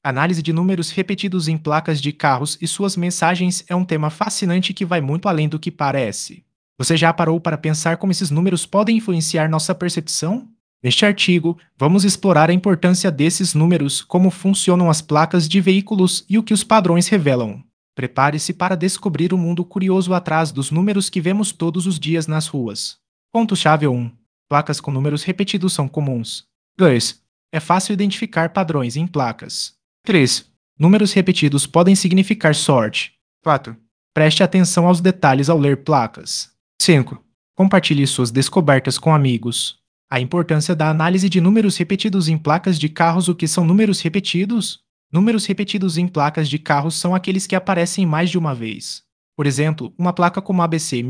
Análise de números repetidos em placas de carros e suas mensagens é um tema fascinante que vai muito além do que parece. Você já parou para pensar como esses números podem influenciar nossa percepção? Neste artigo, vamos explorar a importância desses números, como funcionam as placas de veículos e o que os padrões revelam. Prepare-se para descobrir o mundo curioso atrás dos números que vemos todos os dias nas ruas. Ponto-chave 1. Placas com números repetidos são comuns. 2. É fácil identificar padrões em placas. 3. Números repetidos podem significar sorte. 4. Preste atenção aos detalhes ao ler placas. 5. Compartilhe suas descobertas com amigos. A importância da análise de números repetidos em placas de carros. O que são números repetidos? Números repetidos em placas de carros são aqueles que aparecem mais de uma vez. Por exemplo, uma placa como ABC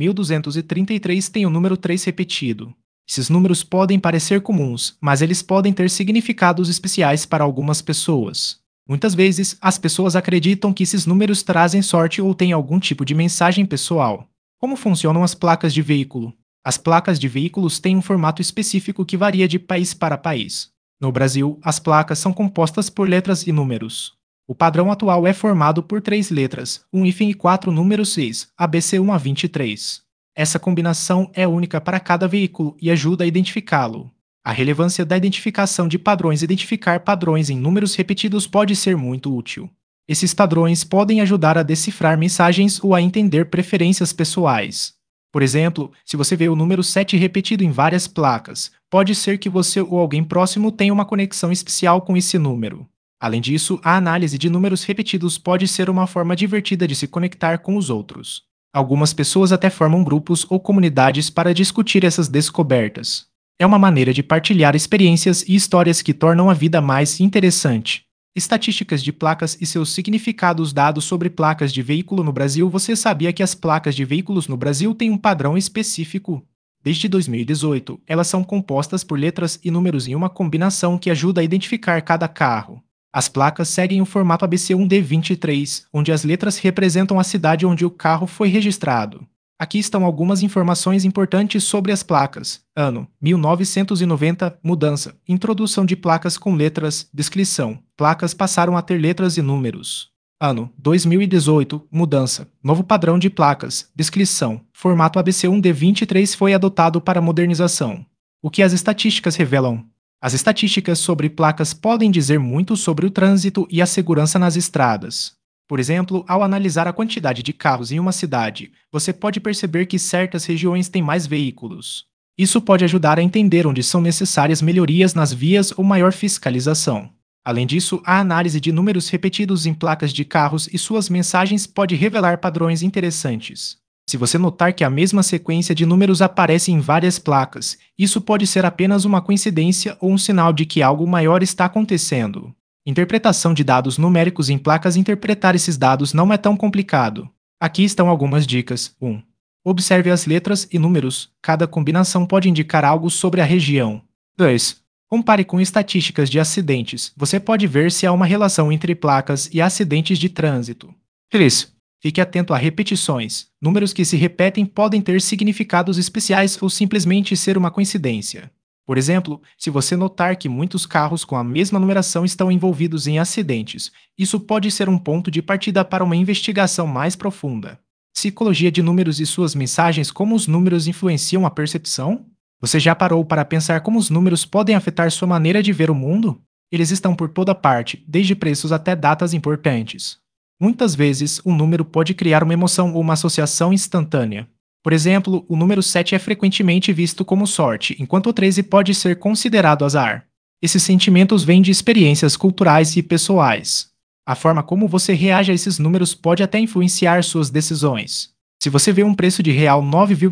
1233 tem o número 3 repetido. Esses números podem parecer comuns, mas eles podem ter significados especiais para algumas pessoas. Muitas vezes, as pessoas acreditam que esses números trazem sorte ou têm algum tipo de mensagem pessoal. Como funcionam as placas de veículo? As placas de veículos têm um formato específico que varia de país para país. No Brasil, as placas são compostas por letras e números. O padrão atual é formado por 3 letras, um hífen e 4 números 6, ABC 1 a 23. Essa combinação é única para cada veículo e ajuda a identificá-lo. A relevância da identificação de padrões. Identificar padrões em números repetidos pode ser muito útil. Esses padrões podem ajudar a decifrar mensagens ou a entender preferências pessoais. Por exemplo, se você vê o número 7 repetido em várias placas, pode ser que você ou alguém próximo tenha uma conexão especial com esse número. Além disso, a análise de números repetidos pode ser uma forma divertida de se conectar com os outros. Algumas pessoas até formam grupos ou comunidades para discutir essas descobertas. É uma maneira de partilhar experiências e histórias que tornam a vida mais interessante. Estatísticas de placas e seus significados. Dados sobre placas de veículo no Brasil. Você sabia que as placas de veículos no Brasil têm um padrão específico? Desde 2018, elas são compostas por letras e números em uma combinação que ajuda a identificar cada carro. As placas seguem o formato ABC1D23, onde as letras representam a cidade onde o carro foi registrado. Aqui estão algumas informações importantes sobre as placas. Ano: 1990. Mudança: introdução de placas com letras. Descrição: placas passaram a ter letras e números. Ano: 2018. Mudança: novo padrão de placas. Descrição: formato ABC1D23 foi adotado para modernização. O que as estatísticas revelam? As estatísticas sobre placas podem dizer muito sobre o trânsito e a segurança nas estradas. Por exemplo, ao analisar a quantidade de carros em uma cidade, você pode perceber que certas regiões têm mais veículos. Isso pode ajudar a entender onde são necessárias melhorias nas vias ou maior fiscalização. Além disso, a análise de números repetidos em placas de carros e suas mensagens pode revelar padrões interessantes. Se você notar que a mesma sequência de números aparece em várias placas, isso pode ser apenas uma coincidência ou um sinal de que algo maior está acontecendo. Interpretação de dados numéricos em placas. Interpretar esses dados não é tão complicado. Aqui estão algumas dicas. 1. Observe as letras e números. Cada combinação pode indicar algo sobre a região. 2. Compare com estatísticas de acidentes. Você pode ver se há uma relação entre placas e acidentes de trânsito. 3. Fique atento a repetições. Números que se repetem podem ter significados especiais ou simplesmente ser uma coincidência. Por exemplo, se você notar que muitos carros com a mesma numeração estão envolvidos em acidentes, isso pode ser um ponto de partida para uma investigação mais profunda. Psicologia de números e suas mensagens. Como os números influenciam a percepção? Você já parou para pensar como os números podem afetar sua maneira de ver o mundo? Eles estão por toda parte, desde preços até datas importantes. Muitas vezes, um número pode criar uma emoção ou uma associação instantânea. Por exemplo, o número 7 é frequentemente visto como sorte, enquanto o 13 pode ser considerado azar. Esses sentimentos vêm de experiências culturais e pessoais. A forma como você reage a esses números pode até influenciar suas decisões. Se você vê um preço de real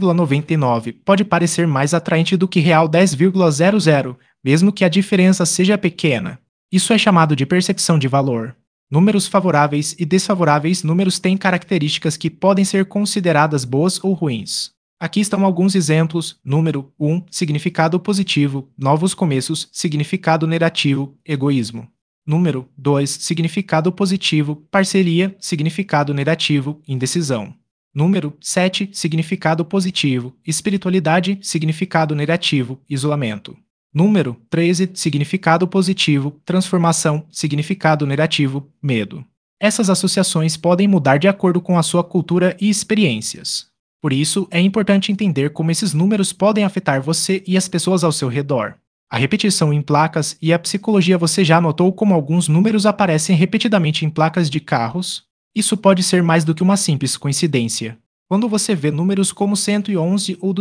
9,99, pode parecer mais atraente do que real 10,00, mesmo que a diferença seja pequena. Isso é chamado de percepção de valor. Números favoráveis e desfavoráveis. Números têm características que podem ser consideradas boas ou ruins. Aqui estão alguns exemplos. Número 1, significado positivo, novos começos, significado negativo, egoísmo. Número 2, significado positivo, parceria, significado negativo, indecisão. Número 7, significado positivo, espiritualidade, significado negativo, isolamento. Número 13, significado positivo, transformação, significado negativo, medo. Essas associações podem mudar de acordo com a sua cultura e experiências. Por isso, é importante entender como esses números podem afetar você e as pessoas ao seu redor. A repetição em placas e a psicologia. Você já notou como alguns números aparecem repetidamente em placas de carros? Isso pode ser mais do que uma simples coincidência. Quando você vê números como 111 ou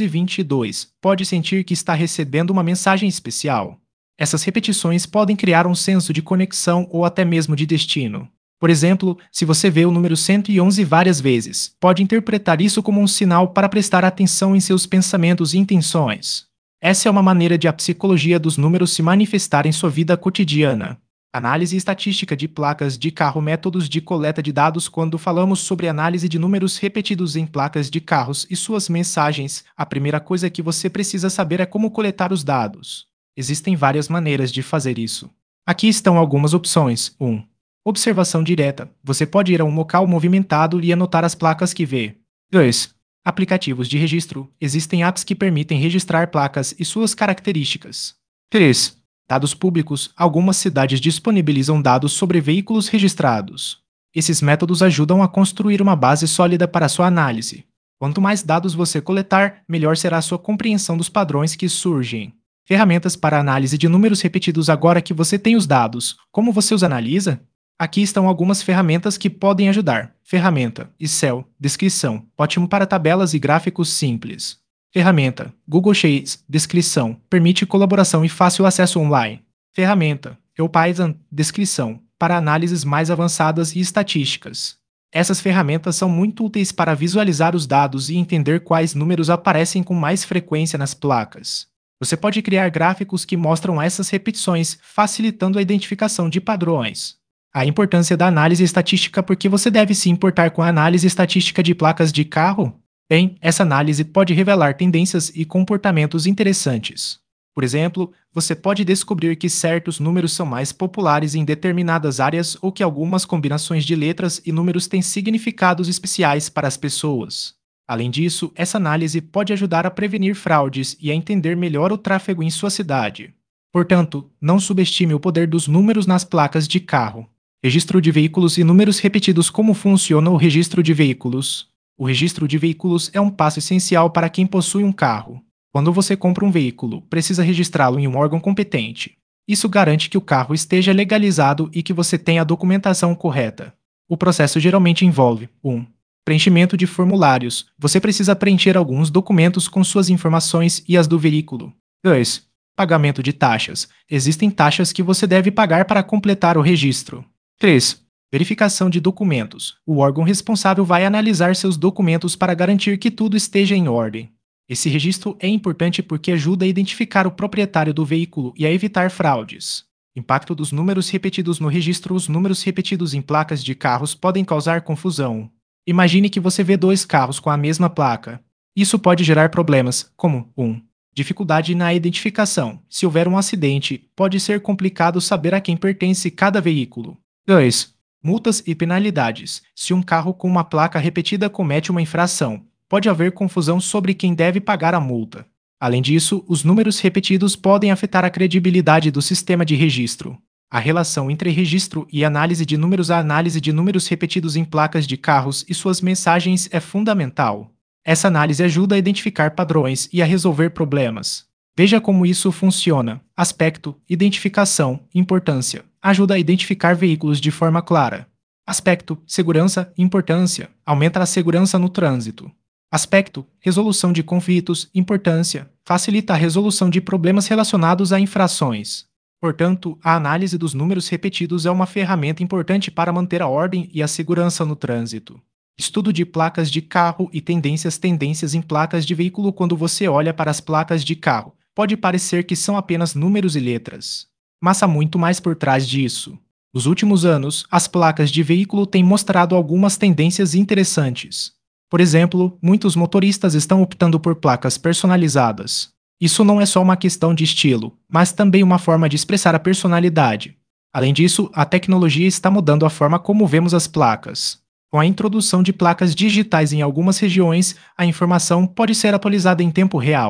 222, pode sentir que está recebendo uma mensagem especial. Essas repetições podem criar um senso de conexão ou até mesmo de destino. Por exemplo, se você vê o número 111 várias vezes, pode interpretar isso como um sinal para prestar atenção em seus pensamentos e intenções. Essa é uma maneira de a psicologia dos números se manifestar em sua vida cotidiana. Análise estatística de placas de carro. Métodos de coleta de dados. Quando falamos sobre análise de números repetidos em placas de carros e suas mensagens, a primeira coisa que você precisa saber é como coletar os dados. Existem várias maneiras de fazer isso. Aqui estão algumas opções. 1. Observação direta. Você pode ir a um local movimentado e anotar as placas que vê. 2. Aplicativos de registro. Existem apps que permitem registrar placas e suas características. 3. Dados públicos. Algumas cidades disponibilizam dados sobre veículos registrados. Esses métodos ajudam a construir uma base sólida para sua análise. Quanto mais dados você coletar, melhor será a sua compreensão dos padrões que surgem. Ferramentas para análise de números repetidos. Agora que você tem os dados, como você os analisa? Aqui estão algumas ferramentas que podem ajudar. Ferramenta Excel, descrição, ótimo para tabelas e gráficos simples. Ferramenta Google Sheets, descrição, permite colaboração e fácil acesso online. Ferramenta EuPython, descrição, para análises mais avançadas e estatísticas. Essas ferramentas são muito úteis para visualizar os dados e entender quais números aparecem com mais frequência nas placas. Você pode criar gráficos que mostram essas repetições, facilitando a identificação de padrões. A importância da análise estatística. Por que você deve se importar com a análise estatística de placas de carro? Bem, essa análise pode revelar tendências e comportamentos interessantes. Por exemplo, você pode descobrir que certos números são mais populares em determinadas áreas ou que algumas combinações de letras e números têm significados especiais para as pessoas. Além disso, essa análise pode ajudar a prevenir fraudes e a entender melhor o tráfego em sua cidade. Portanto, não subestime o poder dos números nas placas de carro. Registro de veículos e números repetidos. Como funciona o registro de veículos? O registro de veículos é um passo essencial para quem possui um carro. Quando você compra um veículo, precisa registrá-lo em um órgão competente. Isso garante que o carro esteja legalizado e que você tenha a documentação correta. O processo geralmente envolve 1. Preenchimento de formulários. Você precisa preencher alguns documentos com suas informações e as do veículo. 2. Pagamento de taxas. Existem taxas que você deve pagar para completar o registro. 3. Verificação de documentos. O órgão responsável vai analisar seus documentos para garantir que tudo esteja em ordem. Esse registro é importante porque ajuda a identificar o proprietário do veículo e a evitar fraudes. Impacto dos números repetidos no registro. Os números repetidos em placas de carros podem causar confusão. Imagine que você vê dois carros com a mesma placa. Isso pode gerar problemas, como 1. Dificuldade na identificação. Se houver um acidente, pode ser complicado saber a quem pertence cada veículo. 2. Multas e penalidades. Se um carro com uma placa repetida comete uma infração, pode haver confusão sobre quem deve pagar a multa. Além disso, os números repetidos podem afetar a credibilidade do sistema de registro. A relação entre registro e análise de números. A análise de números repetidos em placas de carros e suas mensagens é fundamental. Essa análise ajuda a identificar padrões e a resolver problemas. Veja como isso funciona. Aspecto, identificação, importância. Ajuda a identificar veículos de forma clara. Aspecto, segurança, importância. Aumenta a segurança no trânsito. Aspecto, resolução de conflitos, importância. Facilita a resolução de problemas relacionados a infrações. Portanto, a análise dos números repetidos é uma ferramenta importante para manter a ordem e a segurança no trânsito. Estudo de placas de carro e tendências em placas de veículo. Quando você olha para as placas de carro, pode parecer que são apenas números e letras. Mas há muito mais por trás disso. Nos últimos anos, as placas de veículo têm mostrado algumas tendências interessantes. Por exemplo, muitos motoristas estão optando por placas personalizadas. Isso não é só uma questão de estilo, mas também uma forma de expressar a personalidade. Além disso, a tecnologia está mudando a forma como vemos as placas. Com a introdução de placas digitais em algumas regiões, a informação pode ser atualizada em tempo real.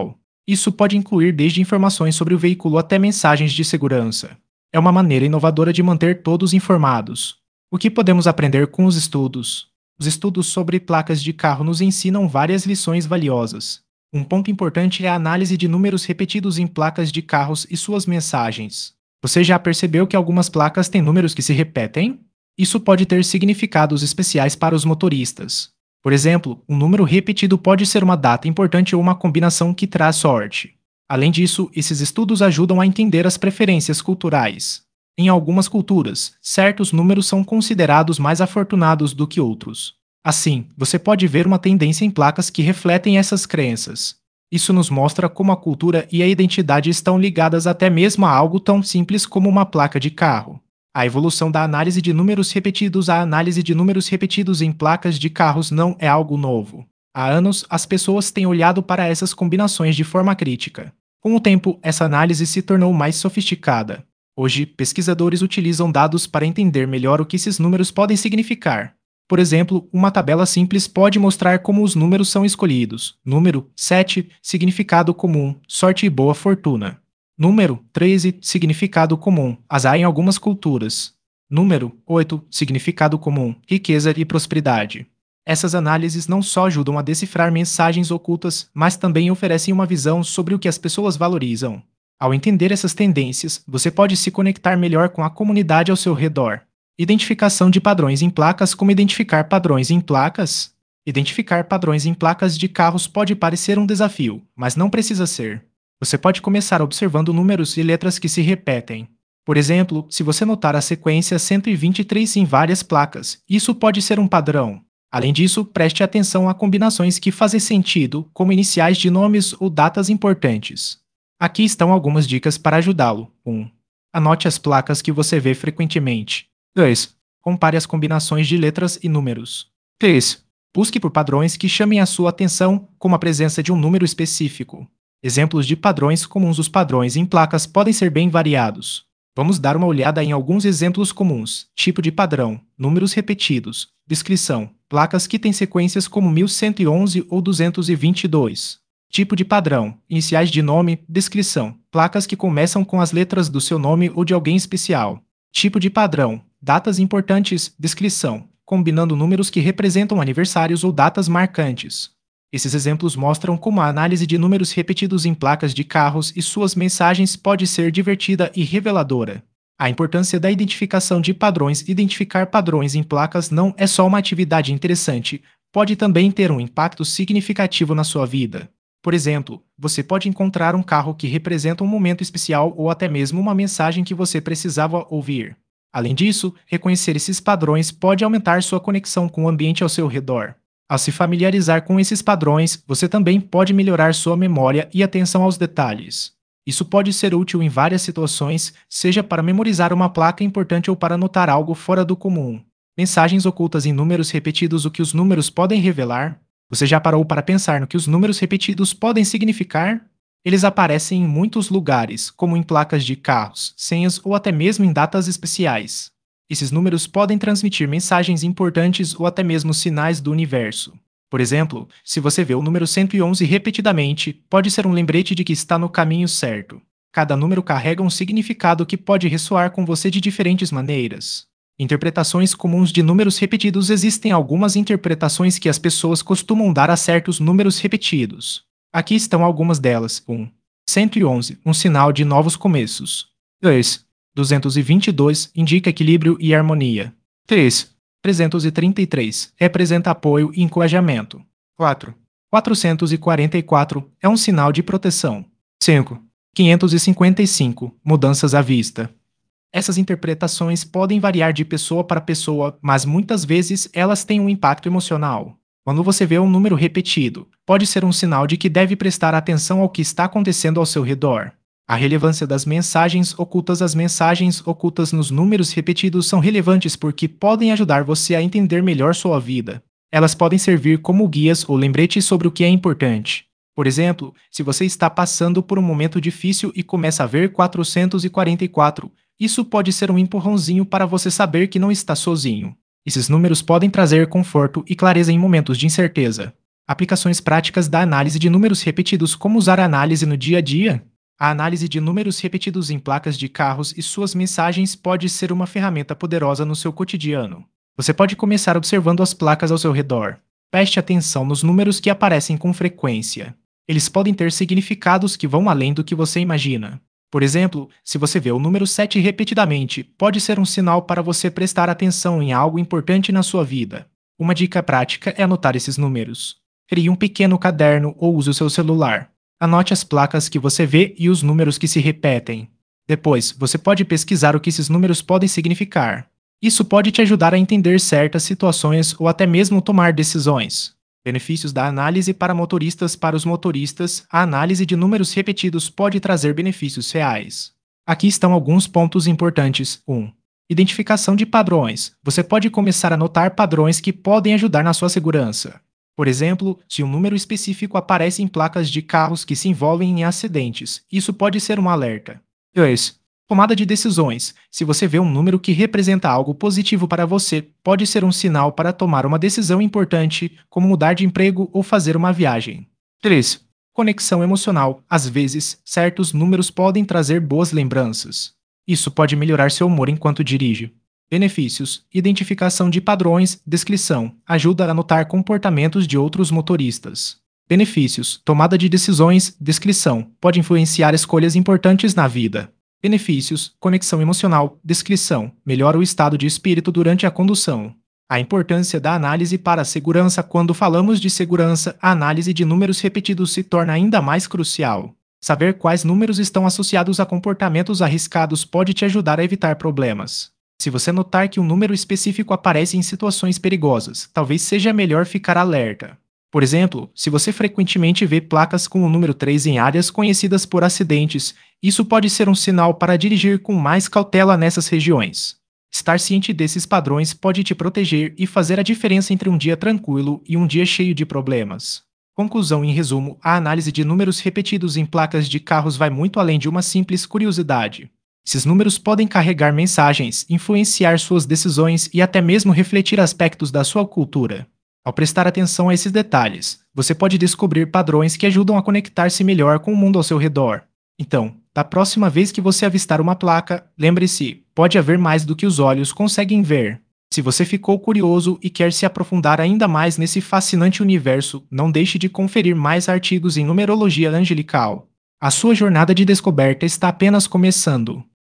Isso pode incluir desde informações sobre o veículo até mensagens de segurança. É uma maneira inovadora de manter todos informados. O que podemos aprender com os estudos? Os estudos sobre placas de carro nos ensinam várias lições valiosas. Um ponto importante é a análise de números repetidos em placas de carros e suas mensagens. Você já percebeu que algumas placas têm números que se repetem? Isso pode ter significados especiais para os motoristas. Por exemplo, um número repetido pode ser uma data importante ou uma combinação que traz sorte. Além disso, esses estudos ajudam a entender as preferências culturais. Em algumas culturas, certos números são considerados mais afortunados do que outros. Assim, você pode ver uma tendência em placas que refletem essas crenças. Isso nos mostra como a cultura e a identidade estão ligadas até mesmo a algo tão simples como uma placa de carro. A evolução da análise de números repetidos à análise de números repetidos em placas de carros não é algo novo. Há anos, as pessoas têm olhado para essas combinações de forma crítica. Com o tempo, essa análise se tornou mais sofisticada. Hoje, pesquisadores utilizam dados para entender melhor o que esses números podem significar. Por exemplo, uma tabela simples pode mostrar como os números são escolhidos. Número 7, significado comum, sorte e boa fortuna. Número 13, significado comum, azar em algumas culturas. Número 8, significado comum, riqueza e prosperidade. Essas análises não só ajudam a decifrar mensagens ocultas, mas também oferecem uma visão sobre o que as pessoas valorizam. Ao entender essas tendências, você pode se conectar melhor com a comunidade ao seu redor. Identificação de padrões em placas. Como identificar padrões em placas? Identificar padrões em placas de carros pode parecer um desafio, mas não precisa ser. Você pode começar observando números e letras que se repetem. Por exemplo, se você notar a sequência 123 em várias placas, isso pode ser um padrão. Além disso, preste atenção a combinações que fazem sentido, como iniciais de nomes ou datas importantes. Aqui estão algumas dicas para ajudá-lo. 1. Anote as placas que você vê frequentemente. 2. Compare as combinações de letras e números. 3. Busque por padrões que chamem a sua atenção, como a presença de um número específico. Exemplos de padrões comuns. Os padrões em placas podem ser bem variados. Vamos dar uma olhada em alguns exemplos comuns. Tipo de padrão, números repetidos. Descrição, placas que têm sequências como 1111 ou 222. Tipo de padrão, iniciais de nome. Descrição, placas que começam com as letras do seu nome ou de alguém especial. Tipo de padrão, datas importantes. Descrição, combinando números que representam aniversários ou datas marcantes. Esses exemplos mostram como a análise de números repetidos em placas de carros e suas mensagens pode ser divertida e reveladora. A importância da identificação de padrões. Identificar padrões em placas não é só uma atividade interessante, pode também ter um impacto significativo na sua vida. Por exemplo, você pode encontrar um carro que representa um momento especial ou até mesmo uma mensagem que você precisava ouvir. Além disso, reconhecer esses padrões pode aumentar sua conexão com o ambiente ao seu redor. Ao se familiarizar com esses padrões, você também pode melhorar sua memória e atenção aos detalhes. Isso pode ser útil em várias situações, seja para memorizar uma placa importante ou para notar algo fora do comum. Mensagens ocultas em números repetidos. O que os números podem revelar? Você já parou para pensar no que os números repetidos podem significar? Eles aparecem em muitos lugares, como em placas de carros, senhas ou até mesmo em datas especiais. Esses números podem transmitir mensagens importantes ou até mesmo sinais do universo. Por exemplo, se você vê o número 111 repetidamente, pode ser um lembrete de que está no caminho certo. Cada número carrega um significado que pode ressoar com você de diferentes maneiras. Interpretações comuns de números repetidos. Existem algumas interpretações que as pessoas costumam dar a certos números repetidos. Aqui estão algumas delas. 1. 111, um sinal de novos começos. 2. 222 indica equilíbrio e harmonia. 3. 333 representa apoio e encorajamento. 4. 444 é um sinal de proteção. 5. 555 mudanças à vista. Essas interpretações podem variar de pessoa para pessoa, mas muitas vezes elas têm um impacto emocional. Quando você vê um número repetido, pode ser um sinal de que deve prestar atenção ao que está acontecendo ao seu redor. A relevância das mensagens ocultas. As mensagens ocultas nos números repetidos são relevantes porque podem ajudar você a entender melhor sua vida. Elas podem servir como guias ou lembretes sobre o que é importante. Por exemplo, se você está passando por um momento difícil e começa a ver 444, isso pode ser um empurrãozinho para você saber que não está sozinho. Esses números podem trazer conforto e clareza em momentos de incerteza. Aplicações práticas da análise de números repetidos. Como usar a análise no dia a dia? A análise de números repetidos em placas de carros e suas mensagens pode ser uma ferramenta poderosa no seu cotidiano. Você pode começar observando as placas ao seu redor. Preste atenção nos números que aparecem com frequência. Eles podem ter significados que vão além do que você imagina. Por exemplo, se você vê o número 7 repetidamente, pode ser um sinal para você prestar atenção em algo importante na sua vida. Uma dica prática é anotar esses números. Crie um pequeno caderno ou use o seu celular. Anote as placas que você vê e os números que se repetem. Depois, você pode pesquisar o que esses números podem significar. Isso pode te ajudar a entender certas situações ou até mesmo tomar decisões. Benefícios da análise para motoristas. Para os motoristas, a análise de números repetidos pode trazer benefícios reais. Aqui estão alguns pontos importantes. 1. Identificação de padrões. Você pode começar a notar padrões que podem ajudar na sua segurança. Por exemplo, se um número específico aparece em placas de carros que se envolvem em acidentes, isso pode ser um alerta. 2. Tomada de decisões. Se você vê um número que representa algo positivo para você, pode ser um sinal para tomar uma decisão importante, como mudar de emprego ou fazer uma viagem. 3. Conexão emocional. Às vezes, certos números podem trazer boas lembranças. Isso pode melhorar seu humor enquanto dirige. Benefícios: identificação de padrões, descrição, ajuda a notar comportamentos de outros motoristas. Benefícios: tomada de decisões, descrição, pode influenciar escolhas importantes na vida. Benefícios: conexão emocional, descrição, melhora o estado de espírito durante a condução. A importância da análise para a segurança. Quando falamos de segurança, a análise de números repetidos se torna ainda mais crucial. Saber quais números estão associados a comportamentos arriscados pode te ajudar a evitar problemas. Se você notar que um número específico aparece em situações perigosas, talvez seja melhor ficar alerta. Por exemplo, se você frequentemente vê placas com o número 3 em áreas conhecidas por acidentes, isso pode ser um sinal para dirigir com mais cautela nessas regiões. Estar ciente desses padrões pode te proteger e fazer a diferença entre um dia tranquilo e um dia cheio de problemas. Conclusão: em resumo, a análise de números repetidos em placas de carros vai muito além de uma simples curiosidade. Esses números podem carregar mensagens, influenciar suas decisões e até mesmo refletir aspectos da sua cultura. Ao prestar atenção a esses detalhes, você pode descobrir padrões que ajudam a conectar-se melhor com o mundo ao seu redor. Então, da próxima vez que você avistar uma placa, lembre-se, pode haver mais do que os olhos conseguem ver. Se você ficou curioso e quer se aprofundar ainda mais nesse fascinante universo, não deixe de conferir mais artigos em numerologia angelical. A sua jornada de descoberta está apenas começando.